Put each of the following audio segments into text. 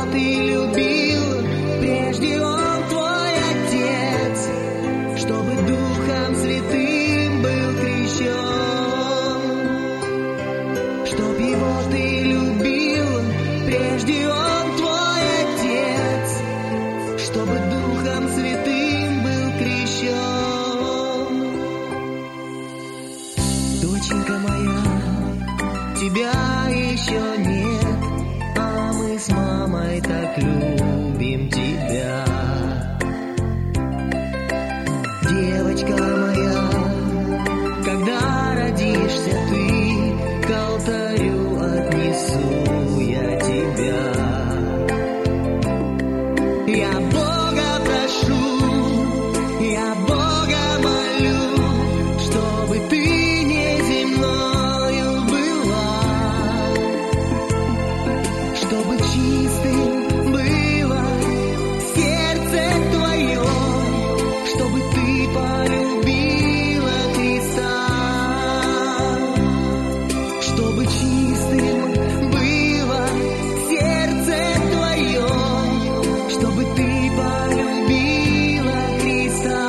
ты любил, прежде он твой отец, чтобы Духом Святым был крещен. Чтоб его ты любил, прежде он твой отец, чтобы Духом Святым был крещен. Доченька моя, тебя еще нет, а мы с мамой так любим тебя. Девочка моя, когда родишься ты, к алтарю отнесу я тебя. Я Бога прошу, я Бога молю, чтобы ты неземною была, чтобы чистым было сердце твое, чтобы ты полюбила Христа, чтобы чистым было сердце твое, чтобы ты полюбила Христа.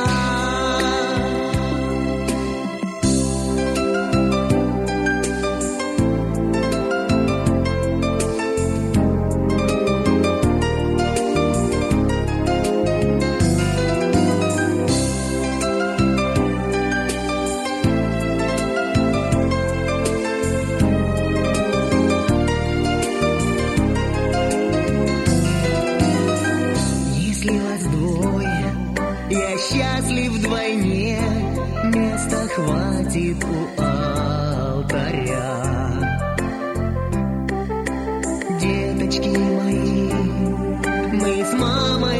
Если вас двое, я счастлив вдвойне, места хватит у алтаря. Деточки мои, мы с мамой